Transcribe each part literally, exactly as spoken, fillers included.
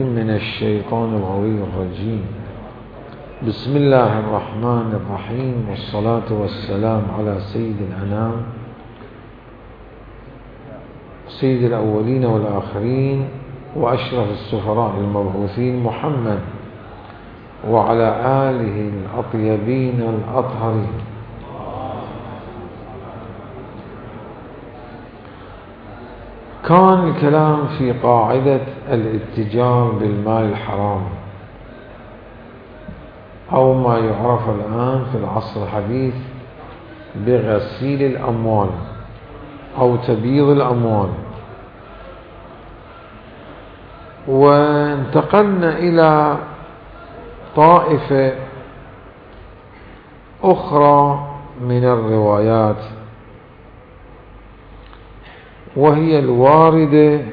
من الشيطان الغوي الرجيم. بسم الله الرحمن الرحيم، والصلاة والسلام على سيد الأنام سيد الأولين والآخرين وأشرف السفراء المبعوثين محمد وعلى آله الأطيبين الأطهرين. كان الكلام في قاعدة الاتجار بالمال الحرام، أو ما يعرف الآن في العصر الحديث بغسيل الأموال أو تبييض الأموال. وانتقلنا إلى طائفة أخرى من الروايات، وهي الواردة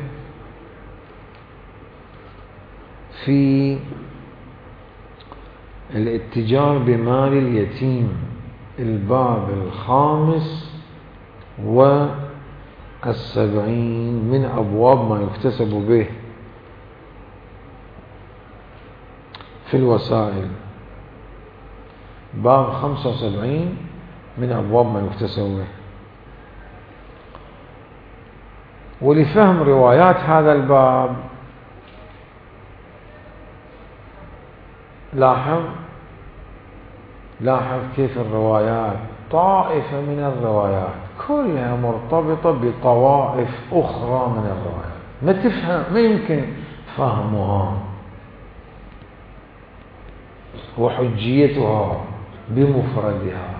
في الاتجار بمال اليتيم، الباب الخامس والسبعين من أبواب ما يكتسب به في الوسائل، باب خمسة وسبعين من أبواب ما يكتسب به. ولفهم روايات هذا الباب لاحظ لاحظ كيف الروايات طائفة من الروايات كلها مرتبطة بطوائف أخرى من الروايات، ما تفهم ما يمكن فهمها وحجيتها بمفردها.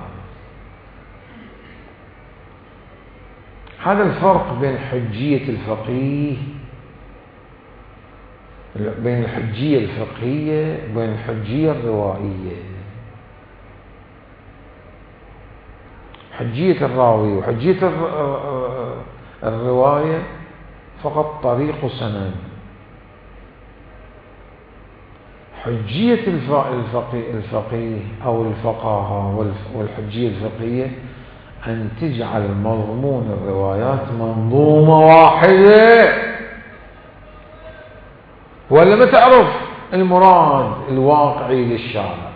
هذا الفرق بين حجية الفقيه بين الحجية الفقهية وبين الحجية الروائية. حجية الراوي وحجية الرواية فقط طريق سند. حجية الفقيه أو الفقاهة والحجية الفقهية أن تجعل مضمون الروايات منظومة واحدة، ولا ما تعرف المراد الواقعي للشارع.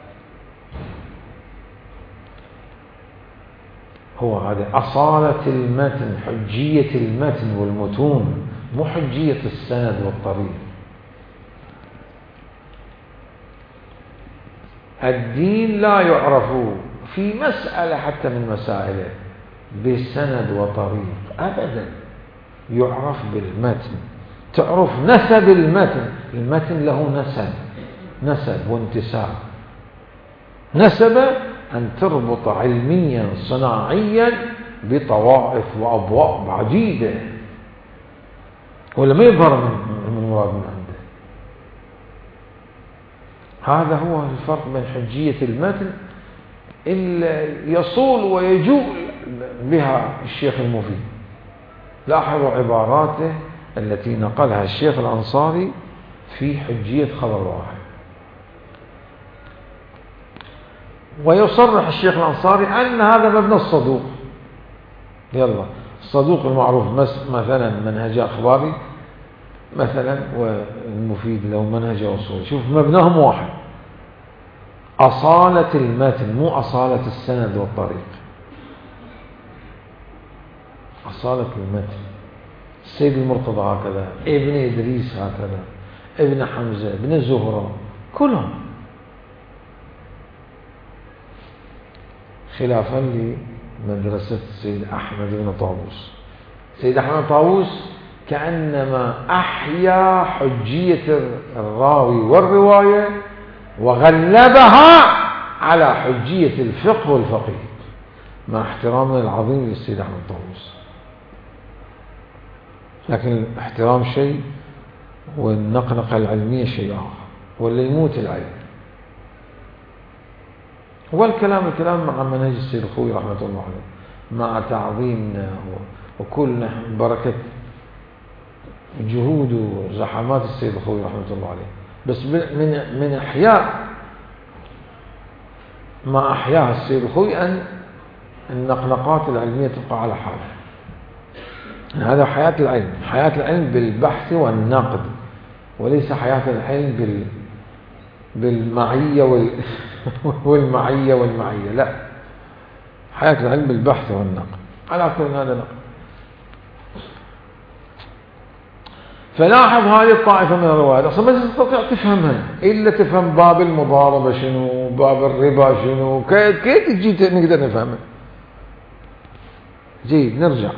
هو هذا أصالة المتن، حجية المتن والمتون، مو حجية السند والطريق. الدين لا يعرف في مسألة حتى من مسائله بسند وطريق أبدا، يعرف بالمتن. تعرف نسب المتن، المتن له نسب نسب وانتساب. نسب أن تربط علميا صناعيا بطوائف وأبواب عديدة، ولا ما يظهر من مراد من عنده. هذا هو الفرق بين حجية المتن اللي يصول ويجول بها الشيخ المفيد. لاحظوا عباراته التي نقلها الشيخ الأنصاري في حجية خبر واحد. ويصرح الشيخ الأنصاري أن هذا مبنى الصدوق. يلا الصدوق المعروف مثلا منهج أخباري مثلا، والمفيد له منهج أصولي. شوف مبناهم واحد، أصالة المتن مو أصالة السند والطريق. أصالة المتن. السيد المرتضى هكذا، ابن إدريس هكذا، ابن حمزة، ابن زهرة، كلهم. خلافا لمدرسة السيد أحمد بن طاووس. السيد أحمد طاووس كأنما أحيا حجية الراوي والرواية وغلبها على حجية الفقه والفقيه، مع احترامنا العظيم للسيد أحمد طاووس. لكن الاحترام شيء والنقنقة العلمية شيء آخر، ولا يموت العلم. والكلام الكلام مع منهج السيد الخوي رحمة الله عليه، مع تعظيمنا وكلنا بركة جهود وزحمات السيد الخوي رحمة الله عليه. بس من من إحياء ما أحياها السيد الخوي أن النقنقات العلمية تبقى على حالها. هذا حياة العلم، حياة العلم بالبحث والنقد وليس حياة العلم بال بالمعية وال... والمعية والمعية، لا، حياة العلم بالبحث والنقل. على كل هذا نقل. فلاحظ هذه الطائفة من الروايات أصلا ما تستطيع تفهمها إلا تفهم باب المضاربة شنو، باب الربا شنو، كيف كيف تجي نقدر نفهمها. جيد، نرجع.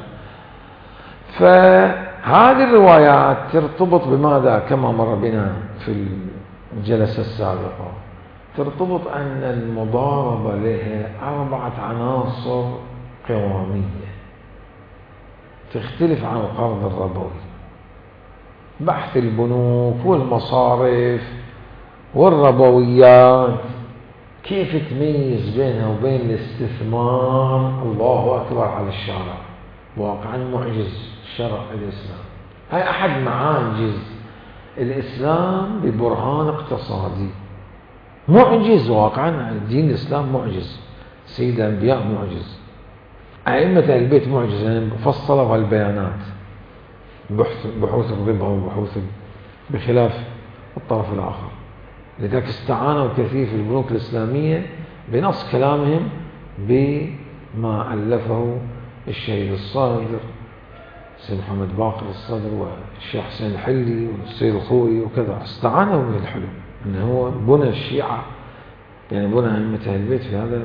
فهذه الروايات ترتبط بماذا كما مر بنا في الجلسة السابقة؟ ترتبط أن المضاربة لها أربعة عناصر قوامية تختلف عن القرض الربوي. بحث البنوك والمصارف والربويات كيف تميز بينها وبين الاستثمار؟ الله أكبر على الشارع، واقعا معجز شرع الإسلام. هاي أحد معاجز الإسلام ببرهان اقتصادي، معجز واقعا. دين الإسلام معجز، سيد الأنبياء معجز، أئمة البيت معجز، يعني فصلوا البيانات، بحث بحوث الربا وبحوث بخلاف الطرف الآخر. لذلك استعانوا كثير في البنوك الإسلامية بنص كلامهم بما ألفه الشهيد الصادر سيد محمد باقر الصدر والشيخ حسين الحلي والسيد الخوي وكذا. استعانوا بالحلم أنه هو بنى الشيعة، يعني بنى أئمة البيت في هذا.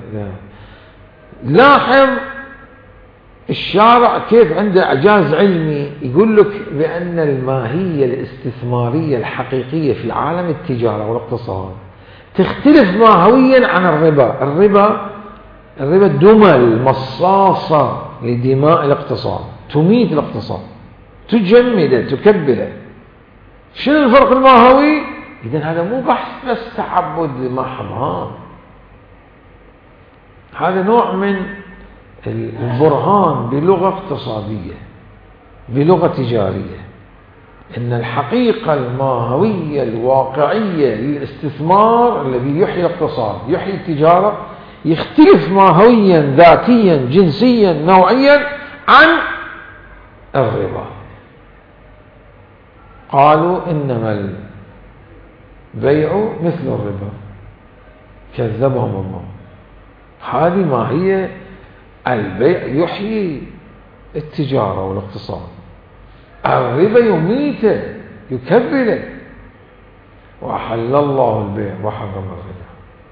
لاحظ الشارع كيف عنده إعجاز علمي، يقول لك بأن الماهية الاستثمارية الحقيقية في عالم التجارة والاقتصاد تختلف ماهويا عن الربا. الربا الربا دمى مصاصة لدماء الاقتصاد، تميت الاقتصاد، تجمده، تكبله. شنو الفرق الماهوي؟ إذن هذا مو بحث بس تعبد محض، هذا نوع من البرهان بلغة اقتصادية، بلغة تجارية، إن الحقيقة الماهوية الواقعية للاستثمار الذي يحيي الاقتصاد، يحيي التجارة، يختلف ماهويا ذاتيا جنسيا نوعيا عن الربا. قالوا إنما البيع مثل الربا، كذبهم الله. هذه ماهية البيع يحيي التجارة والاقتصاد، الربا يميته يكبله. وأحل الله البيع وحرم الربا.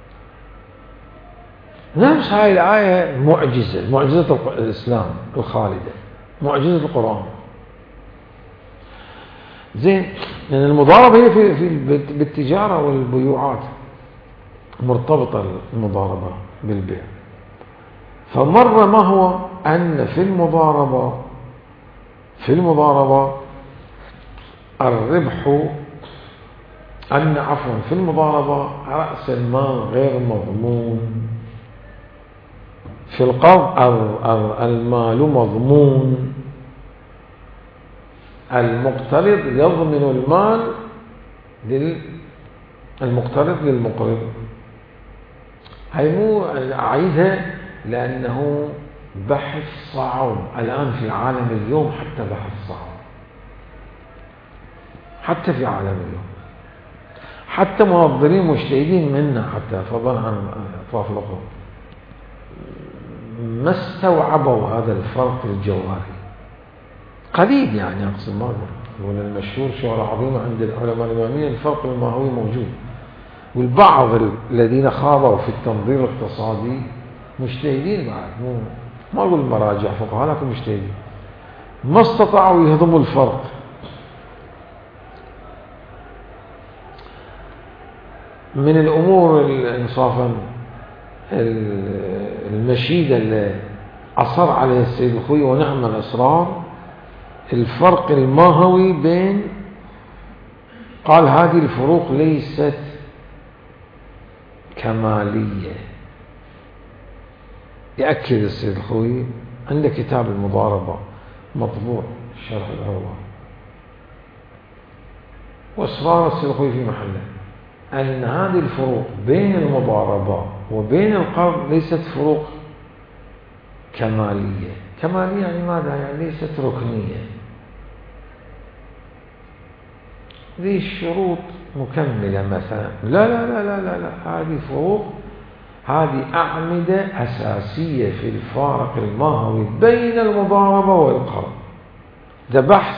نفس هاي الآية معجزة، معجزة الإسلام الخالدة، معجزة القرآن. زين، يعني المضاربة هي في, في بالتجارة والبيوعات مرتبطة، المضاربة بالبيع. فمر ما هو أن في المضاربة في المضاربة الربح، أن عفوا في المضاربة رأس المال غير مضمون، في القرض المال مضمون، المقترض يضمن المال للمقترض للمقرض. هاي مو أعيدها لأنه بحث صعب الآن في عالم اليوم، حتى بحث صعب حتى في عالم اليوم، حتى منظرين مجتهدين منا، حتى فضلا عن أطراف الأخرى، ما استوعبوا هذا الفرق الجوهري. قليل يعني، أقصد ما أقول المشهور شهرة عظيمة عند العلماء الإمامية، الفرق الماهوي موجود. والبعض الذين خاضوا في التنظير الاقتصادي مجتهدين بعد، مو ما أقول مراجع فقهاء، لكن مجتهدين ما استطاعوا يهضموا الفرق. من الأمور إنصافا المشيدة اللي أصر عليها السيد الخوي ونعم الإصرار، الفرق الماهوي بين، قال هذه الفروق ليست كمالية. يأكد السيد الخوي، عنده كتاب المضاربة مطبوع شرح العروة، وإصرار السيد الخوي في محله أن هذه الفروق بين المضاربة وبين القرض ليست فروق كمالية. كمالية يعني ماذا؟ يعني ليست ركنية. ذي الشروط مكملة مثلا، لا لا لا لا لا, لا. هذه فروق، هذه أعمدة أساسية في الفارق الماهوي بين المضاربة والقرض. ده بحث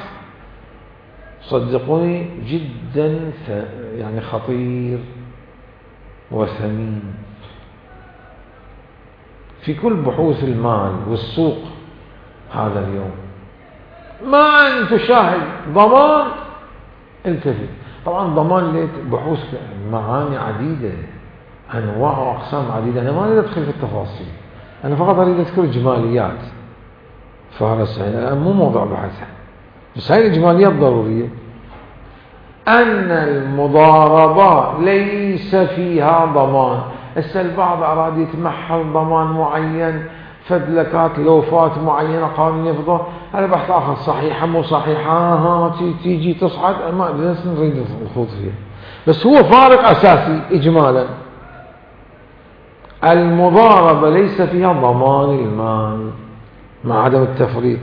صدقوني جدا يعني خطير وثمين في كل بحوث المال والسوق هذا اليوم. ما أن تشاهد ضمان التفت. طبعا ضمان بحوث معاني عديدة، أنواع وأقسام عديدة. أنا ما أريد أدخل في التفاصيل، أنا فقط أريد أذكر إجماليات فارس، الآن مو موضوع بحثها، بس هاي الإجماليات ضرورية. أن المضاربة ليس فيها ضمان. هسه البعض أراد يتمحل ضمان معين، فدلكات لوفات معينة قانون يفضل، هذا بحث آخر، صحيحة مو صحيحة، ها تيجي تصعد، ما نريد الخوض فيها. بس هو فارق أساسي إجمالا، المضاربة ليس فيها ضمان المال مع عدم التفريط،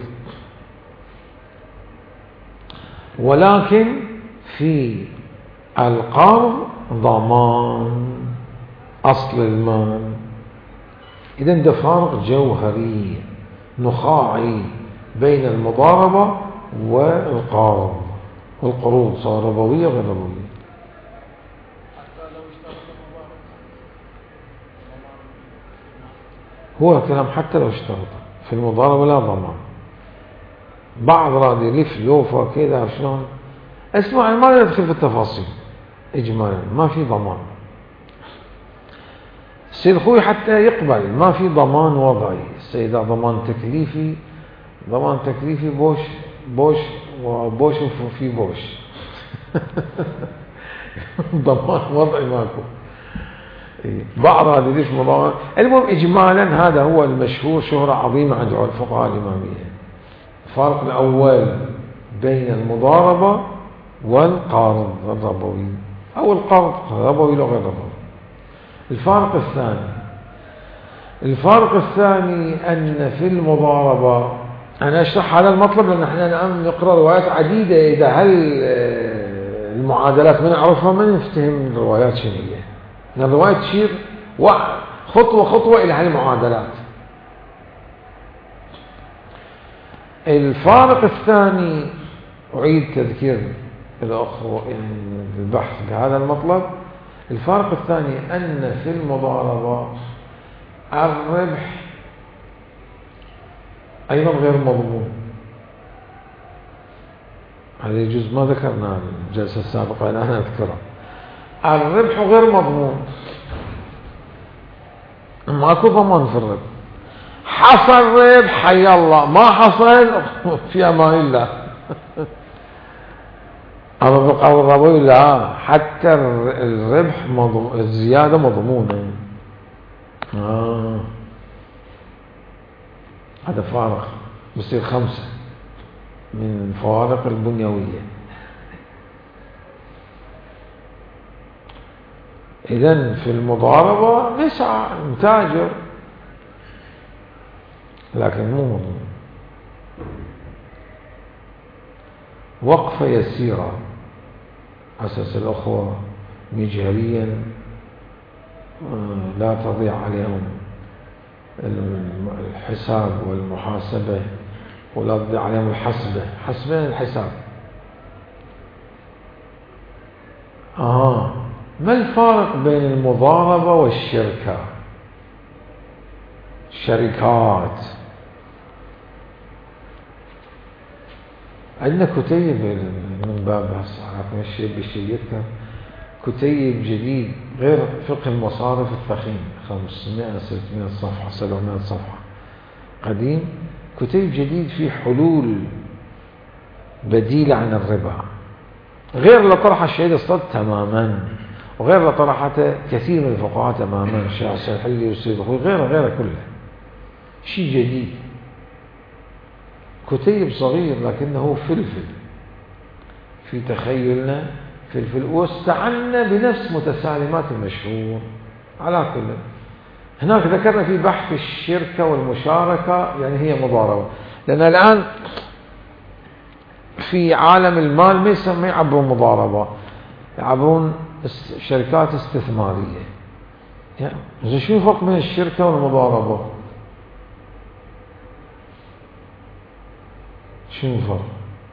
ولكن في القرض ضمان أصل المال. إذن ده فارق جوهري نخاعي بين المضاربة والقرض، والقروض صار ربوية غير ربوية. هو كلام حتى لو اشترط في المضاربة لا ضمان. بعض راد يلف لوفة كذا شلون، اسمع ما ندخل في التفاصيل، إجمالا ما في ضمان. السيد خوي حتى يقبل ما في ضمان وضعي، السيدة ضمان تكليفي، ضمان تكليفي بوش بوش وبوش وفي بوش ضمان وضعي ماكو. بعض هذه ليش مضامن. المهم إجمالا هذا هو المشهور شهرة عظيمة عند الفقهاء الإمامية. الفرق الأول بين المضاربة والقرض الربوي، أو القرض ربوي لو غير ربوي. الفارق الثاني الفارق الثاني أن في المضاربة، أنا أشرح هذا المطلب لأن احنا الآن نقرأ روايات عديدة، إذا هل المعادلات ما نعرفها ما نفتهم الروايات شنو هي، لأن الرواية تشير خطوة خطوة إلى هذه المعادلات. الفارق الثاني أعيد تذكير الأخوة يعني البحث بهذا المطلب. الفارق الثاني أن في المضاربة الربح أيضا غير مضمون. هذا يجوز ما ذكرنا الجلسة السابقة، أنا أذكره. الربح غير مضمون، ماكو ضمان في الربح. حصل ربح حي الله، ما حصل في أمان الله. أما بقول الربوي لا، حتى الربح مضمون، الزيادة مضمونة. آه. هذا فارق بصير خمسة من الفوارق البنيوية. إذن في المضاربة نسعى نتاجر لكن مو مضمون. وقفة يسيرة أساس الأخوة مجهريا لا تضيع عليهم الحساب والمحاسبة، ولا تضيع عليهم الحسبة، حسبين الحساب. آه ما الفارق بين المضاربة والشركة؟ الشركات عندنا كتيب من باب هسه الشيء بالشيء يذكر كتيب جديد غير فقه المصارف الثخين، خمسمائة ستمائة صفحة سبعمائة صفحة قديم. كتيب جديد فيه حلول بديلة عن الربا، غير اللي طرحها الشهيد الصد تماما، وغير اللي طرحته كثير من الفقهاء تماما، الشيخ الحلي والسيد خوي، غيره غيره كله شيء جديد. كتيب صغير لكنه فلفل في تخيلنا، فلفل، واستعنا بنفس متسالمات المشهور. على كل هناك ذكرنا في بحث الشركة والمشاركة، يعني هي مضاربة، لأن الآن في عالم المال ما يسمى يعبرون مضاربة، يعبرون شركات استثمارية. يعني شو الفرق بين الشركة والمضاربة؟ شنو الفرق؟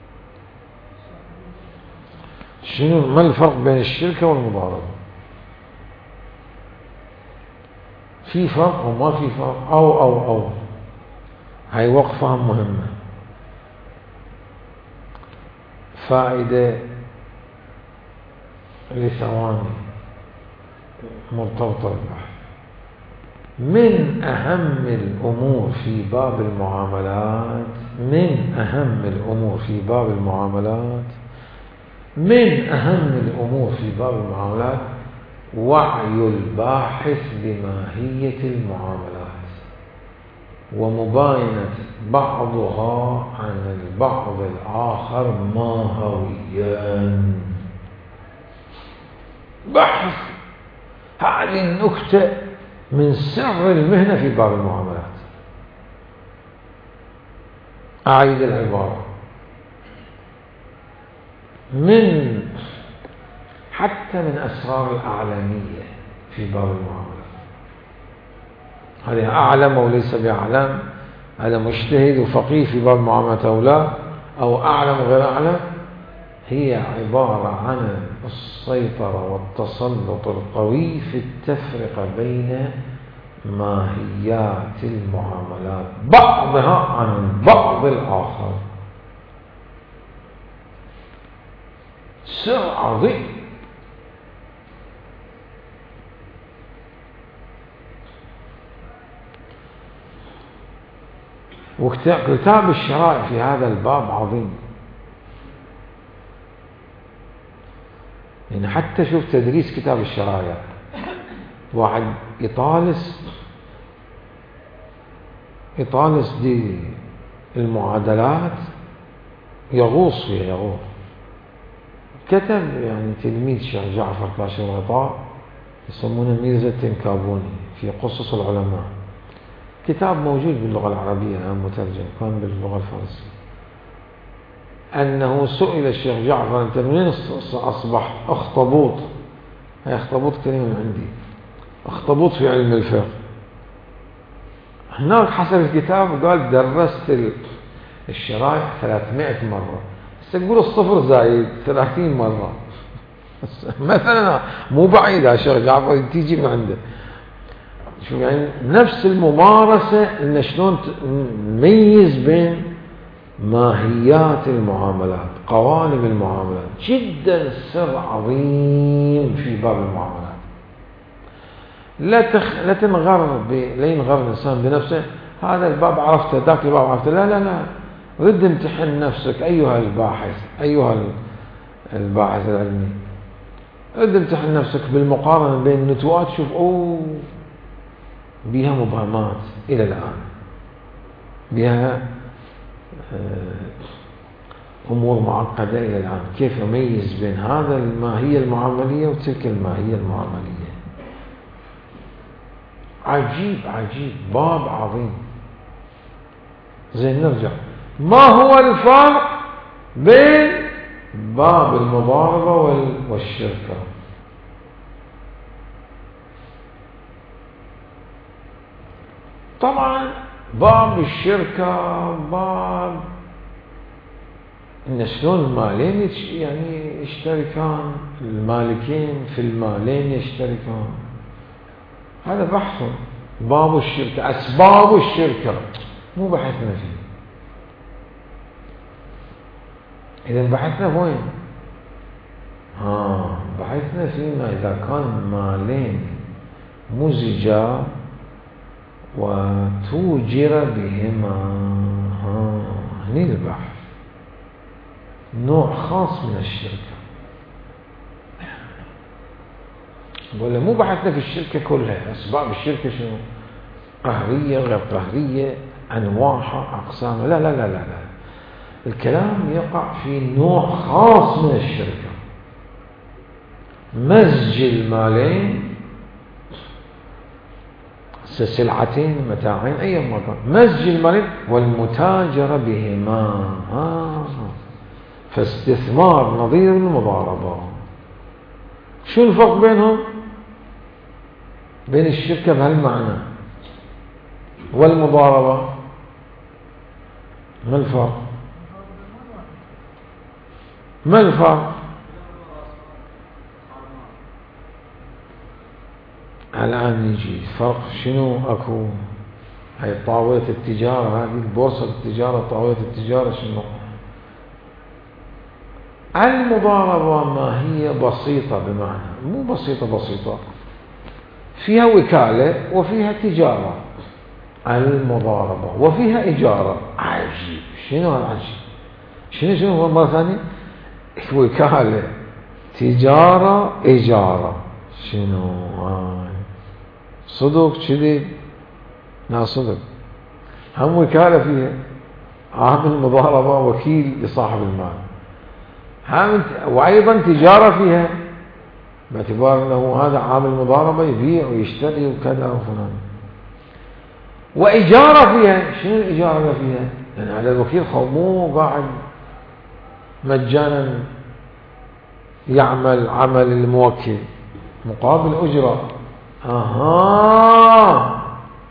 شنو ما الفرق بين الشركة والمضاربة؟ في فرق أو ما في فرق؟ أو أو أو هاي وقفة مهمة، فائدة لثواني مرتبطة بالبحث. من أهم الأمور في باب المعاملات من أهم الأمور في باب المعاملات من أهم الأمور في باب المعاملات وعي الباحث بماهية المعاملات ومباينة بعضها عن البعض الآخر ماهويا. بحث هذه النكتة من سر المهنة في باب المعاملات. أعيد العبارة، من حتى من أسرار الأعلامية في باب المعاملات. هذا أعلم وليس بأعلم، هذا مجتهد وفقيه في باب المعاملات أو لا، أو أعلم وغير أعلم، هي عبارة عن السيطرة والتسلط القوي في التفرقة بين ماهيات المعاملات بعضها عن البعض الآخر. سر عظيم. وكتاب الشرائع في هذا الباب عظيم. يعني حتى شوف تدريس كتاب الشرائع، واحد يطالس يطالس دي المعادلات يغوص فيها يغوص. كتب يعني تلميذ الشيخ جعفر كاشف الغطاء يسمونه ميرزا التنكابوني في قصص العلماء، كتاب موجود باللغة العربية الآن مترجم، كان باللغة الفارسية. أنه سئل الشيخ جعفر أنت منين أصبح أخطبوط؟ هي أخطبوط كلمة عندي، أخطبوط في علم الفقه. هناك حسب الكتاب قال درست الشرائع ثلاثمائة مرة، تقول الصفر زايد ثلاثين مرة مثلا، مو بعيد يا شيخ جعفر تيجي من عنده. شو يعني نفس الممارسة إن شلون نميز بين ماهيات المعاملات، قوالب المعاملات، جدا سر عظيم في باب المعاملات. لا تخ... لا تنغر ب... لا ينغر الإنسان بنفسه، هذا الباب عرفته ذاك الباب عرفته، لا لا لا، رد امتحن نفسك أيها الباحث، أيها الباحث العلمي، رد امتحن نفسك بالمقارنة بين النتوءات، شوف أوه بها مبهمات إلى الآن، بها أمور معقدة إلى الآن، كيف أميز بين هذا الماهية المعاملية وتلك الماهية المعاملية. عجيب عجيب، باب عظيم. زين نرجع، ما هو الفرق بين باب المضاربة والشركة؟ طبعا باب الشركة باب إن شلون المالين يعني يشتركان، المالكين في المالين يشتركان، هذا بحث. باب الشركة، أسباب الشركة مو بحثنا فيه. إذا بحثنا وين؟ ها بحثنا فيما إذا كان مالين مزجا وتوجر بهما، ها هني البحث، نوع خاص من الشركة. ولا مو بحثنا في الشركة كلها، أسباب الشركة شنو؟ قهرية غير قهرية، أنواعها أقسامها، لا لا لا لا لا، الكلام يقع في نوع خاص من الشركة، مزج المالين، سلعتين متاعين أي ما كان، مزج المالين والمتاجرة بهما. آه. فاستثمار نظير المضاربة. شو الفرق بينهم؟ بين الشركة بهالمعنى والمضاربة ما الفرق؟ ما الفرق؟ الآن يجي فرق شنو أكو؟ هاي طاولة التجارة، هذه البورصة التجارة، طاولة التجارة شنو؟ المضاربة ما هي بسيطة، بمعنى مو بسيطة بسيطة، فيها وكالة وفيها تجارة. المضاربة وفيها إجارة. عجيب. شنو العجيب؟ شنو شنو هو مرة ثانية؟ وكالة تجارة إجارة. شنو هاي؟ صدق كذب؟ لا صدق. هم وكالة فيها، عامل مضاربة وكيل لصاحب المال، هم وأيضا تجارة فيها، باعتبار أنه هذا عامل مضاربة يبيع ويشتري وكذا وفلان. وإجارة فيها. شنو الإجارة اللي فيها؟ يعني هذا الوكيل مو قاعد مجانا يعمل عمل الموكل مقابل أجرة. أها،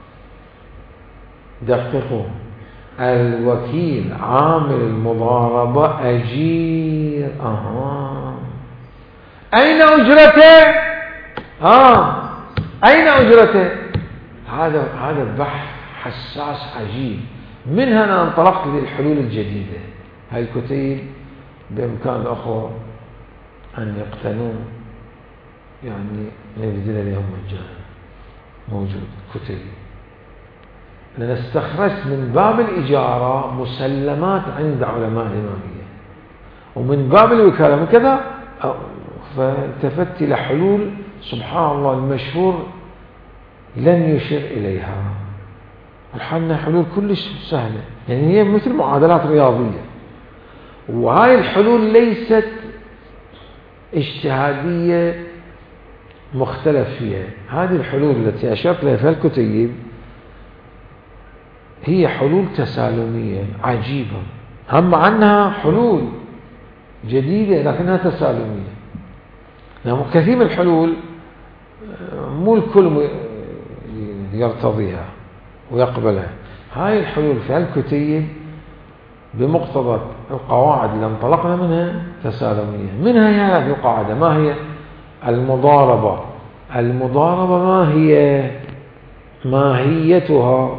دققوا، الوكيل عامل المضاربة أجير. أها، أين أجرته؟ آه، أين أجرته؟ هذا هذا بحث حساس عجيب. من هنا انطلقت للحلول الجديدة. هاي الكتيب بإمكان الأخوة أن يقتنون، يعني نبذل لهم مجانا، موجود كتيب. لأن استخرجت من باب الإجارة مسلمات عند علماء الإمامية، ومن باب الوكالة من كذا، فالتفت إلى حلول سبحان الله المشهور لن يشير إليها. الحلنا حلول كلش سهلة، يعني هي مثل معادلات رياضية، وهاي الحلول ليست اجتهادية مختلف فيها. هذه الحلول التي أشرت لها في الكتيب هي حلول تسالمية عجيبة، هم عنها حلول جديدة لكنها تسالمية. يعني كثير من الحلول مو الكل يرتضيها ويقبلها. هاي الحلول في الكتيب بمقتضى القواعد اللي انطلقنا منها تسالمية. منها هذه القاعدة، ما هي؟ المضاربة. المضاربة ما هي؟ ماهيتها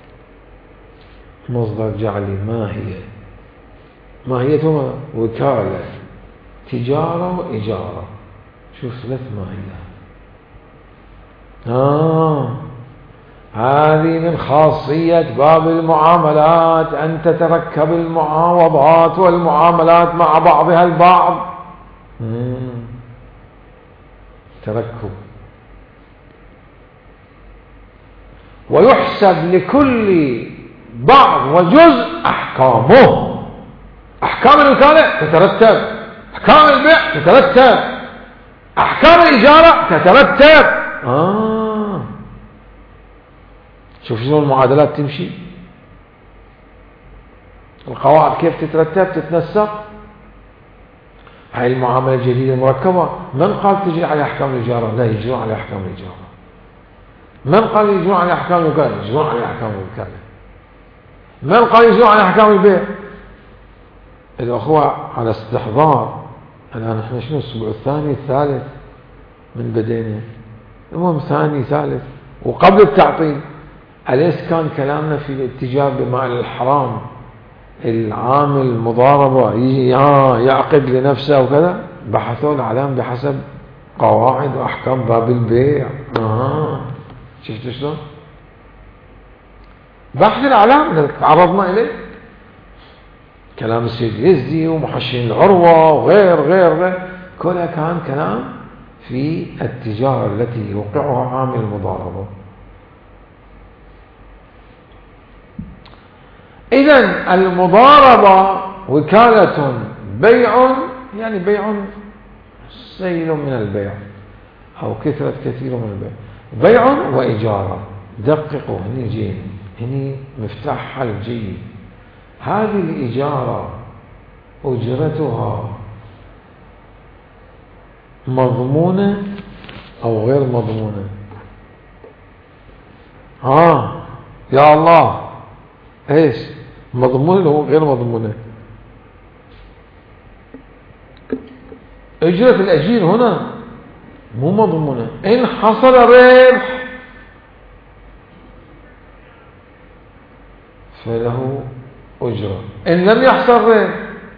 مصدر جعلي. ما هي ماهيتها؟ وكالة تجارة وإجارة. شوف ثلاث ماهيات. آه هذه من خاصية باب المعاملات، أن تتركب المعاوضات والمعاملات مع بعضها البعض. مم. تركب. ويحسب لكل بعض وجزء أحكامه. أحكام الوكالة تترتب، أحكام البيع تترتب، أحكام الإجارة تترتب. آه شوف شنو المعادلات تمشي، القواعد كيف تترتب تتنسق. هاي المعاملة الجديدة المركبة، من قال تجري على أحكام الإجارة؟ لا، يجرون على أحكام الإجارة. من قال يجرون على أحكام الوكالة؟ يجرون على أحكام الوكالة. من قال يجرون على أحكام البيع؟ الأخوة على استحضار. الآن احنا شنو الأسبوع الثاني الثالث من بدينا، المهم ثاني ثالث وقبل التعطيل. أليس كان كلامنا في الاتجار بمال الحرام العامل المضاربة يجي يعقد لنفسه وكذا؟ بحثوا العلام بحسب قواعد وأحكام باب البيع. آه. شفت شلون؟ بحث العلام اللي تعرضنا إليه، كلام السيد يزدي ومحشين العروة وغير غير غير كلها كان كلام في التجارة التي يوقعها عامل المضاربة. إذن المضاربة وكالة بيع، يعني بيع سيل من البيع أو كثرة كثير من البيع، بيع وإجارة. دققوا هني جين، هني مفتاح حل جيد. هذه الإجارة أجرتها مضمونة أو غير مضمونة؟ آه يا الله، إيش مضمونة أو غير مضمونة؟ أجرة الأجير هنا مو مضمونة. إن حصل ربح فله أجرة، إن لم يحصل ربح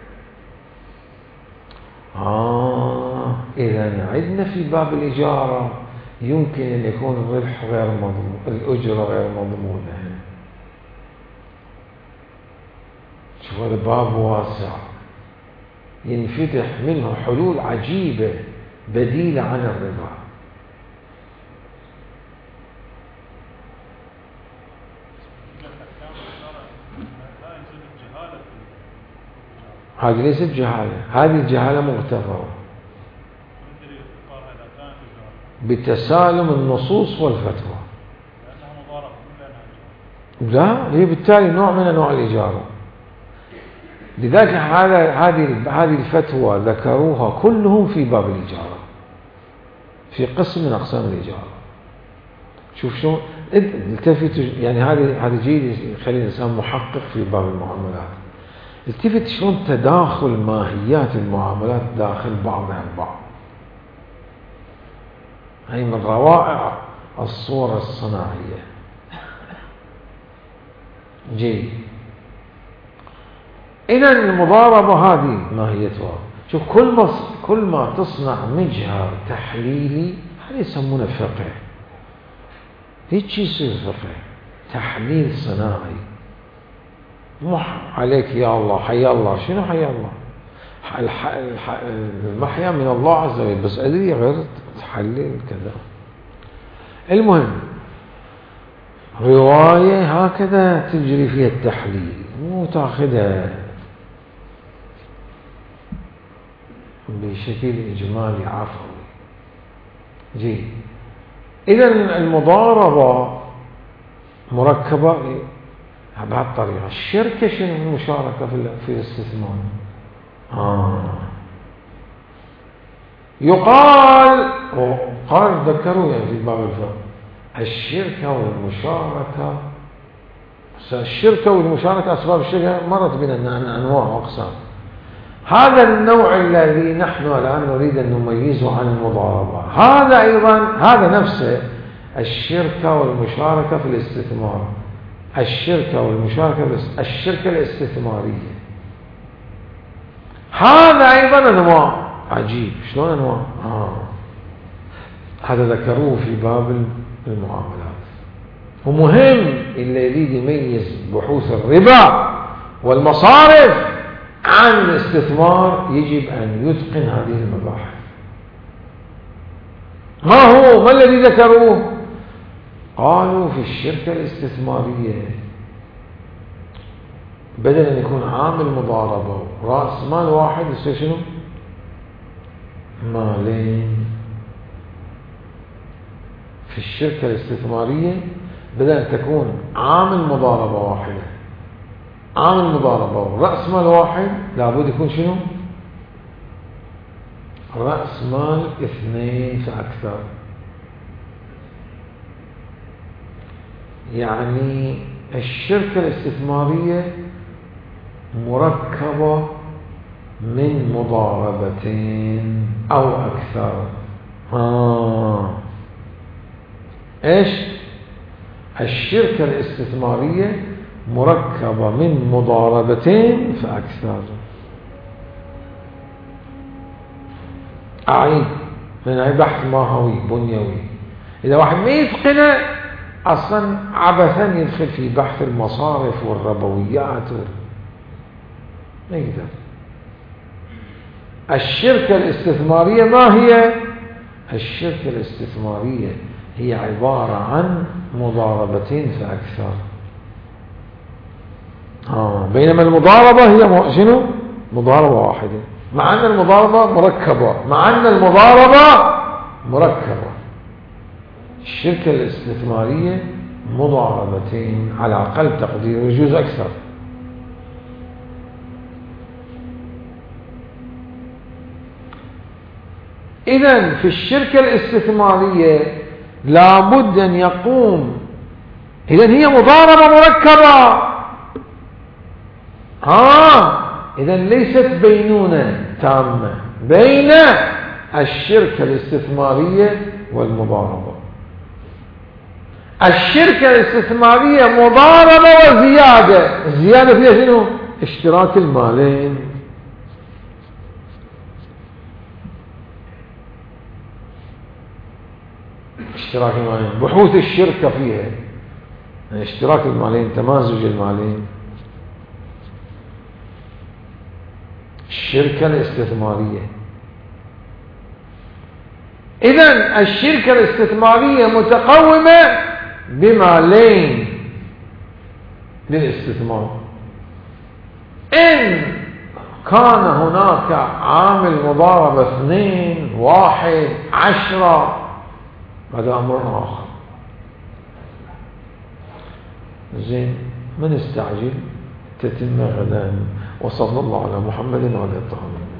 آه إذا عندنا في باب الإجارة يمكن أن يكون الربح غير مضمون، الأجرة غير مضمونة. شوف هذا باب واسع ينفتح منه حلول عجيبة بديلة عن الربا. هذه ليست جهالة، هذه الجهالة مغتفرة بتسالم النصوص والفتوى. لا، هي بالتالي نوع من أنواع الإجارة. لذلك هذا هذه هذه الفتوى ذكروها كلهم في باب الإجارة، في قسم من أقسام الإجارة. شوف شلون التفت، يعني هذه هذا جيد يخلي الإنسان محقق في باب المعاملات. التفت شلون تداخل ماهيات المعاملات داخل بعضها البعض. هي من روائع الصورة الصناعية. جيد. إذا المضاربة هذه ماهيتها، شوف كل ما كل ما تصنع مجهر تحليلي هذا يسمونه فقه. هيك يصير فقه، تحليل صناعي. مو عليك يا الله حيا الله، شنو حيا الله؟ المحيا من الله عز وجل، بس أدري غير تحلل كذا. المهم رواية هكذا تجري فيها التحليل، مو تاخذها بشكل إجمالي عفوي. جيد. إذا المضاربة مركبة بهالطريقة. الشركة شنو المشاركة في الاستثمار؟ آه. يقال قال ذكروا يعني في باب الفقه الشركة والمشاركة. الشركة والمشاركة أسباب الشركة مرت بنا أنواع وأقسام. هذا النوع الذي نحن الآن نريد أن نميزه عن المضاربة، هذا أيضا هذا نفسه الشركة والمشاركة في الاستثمار. الشركة والمشاركة في الشركة الاستثمارية هذا أيضا أنواع. عجيب شلون أنواع. آه. هذا ذكروه في باب المعاملات. ومهم اللي يريد يميز بحوث الربا والمصارف عن الاستثمار يجب أن يتقن هذه المباحث. ما هو ما الذي ذكروه؟ قالوا في الشركة الاستثمارية بدل أن يكون عامل مضاربة رأس مال واحد يصير شنو؟ مالين. في الشركة الاستثمارية بدل أن تكون عامل مضاربة واحدة، عامل مضاربة ورأس مال واحد، لابد يكون شنو؟ رأس مال اثنين فأكثر. يعني الشركة الاستثمارية مركبة من مضاربتين أو أكثر. آه. إيش؟ الشركة الاستثمارية مركبة من مضاربتين فأكثر. أعيد لأنه بحث ماهوي بنيوي. إذا واحد ما يتقنه أصلا عبثا يدخل في بحث المصارف والربويات ما يقدر. الشركة الاستثمارية ما هي؟ الشركة الاستثمارية هي عبارة عن مضاربتين فأكثر. آه. بينما المضاربة هي شنو؟ مضاربة واحدة، مع أن المضاربة مركبة، مع أن المضاربة مركبة. الشركة الاستثمارية مضاربتين على أقل تقدير، ويجوز أكثر. إذن في الشركة الاستثمارية لابد أن يقوم، إذن هي مضاربة مركبة، ها إذن ليست بينونة تامة بين الشركة الاستثمارية والمضاربة. الشركة الاستثمارية مضاربة وزيادة، الزيادة فيها شنو؟ اشتراك المالين. اشتراك المالين بحوث الشركة فيها، يعني اشتراك المالين، تمازج المالين. الشركة الاستثمارية، إذن الشركة الاستثمارية متقومة بمالين للاستثمار. إن كان هناك عامل مضاربة اثنين، واحد، عشرة، هذا أمر آخر. زين، من استعجل تتم غدا. وصلى الله على محمد وعلى آله.